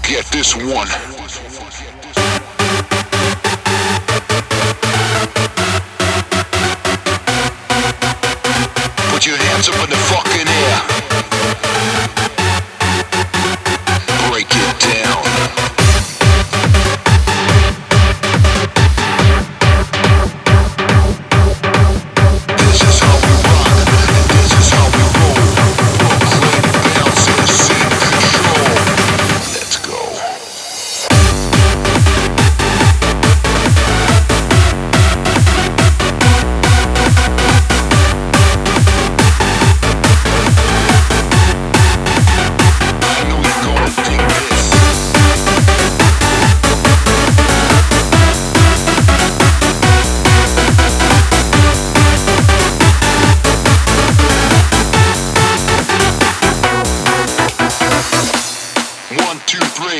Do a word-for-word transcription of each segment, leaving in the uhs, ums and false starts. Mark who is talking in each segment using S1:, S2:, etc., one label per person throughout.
S1: forget this one. Put your hands up in the fucking air. Break it down. This is how we rock, and this is how we roll. Brooklyn bounces in control. Let's go. One, two, three.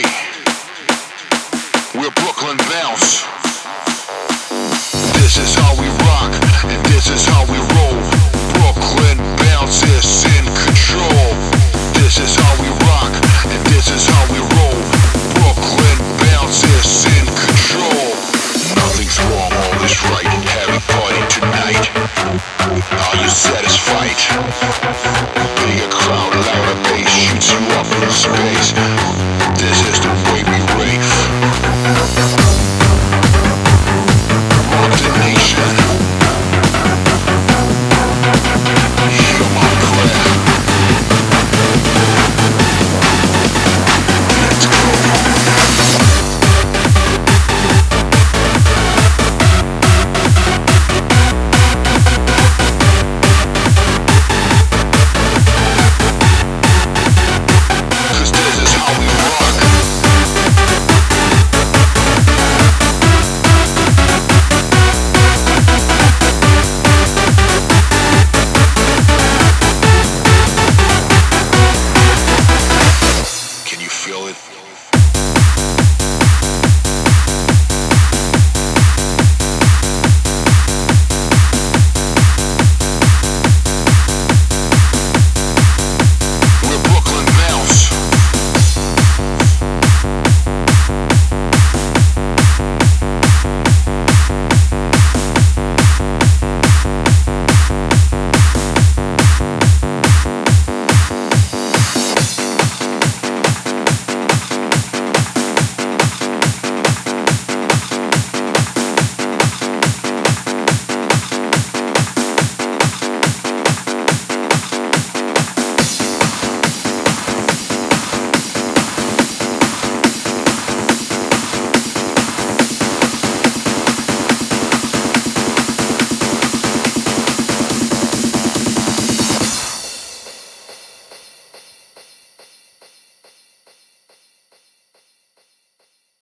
S1: We're Brooklyn Bounce. This is how we rock, and this is how we roll. Brooklyn bounces in control. This is how we rock, and this is how we roll. Brooklyn bounces in control. Nothing's wrong, all is right. Heavy party tonight. Are you satisfied? Bigger crowd, louder bass shoots you up in space. This is the way we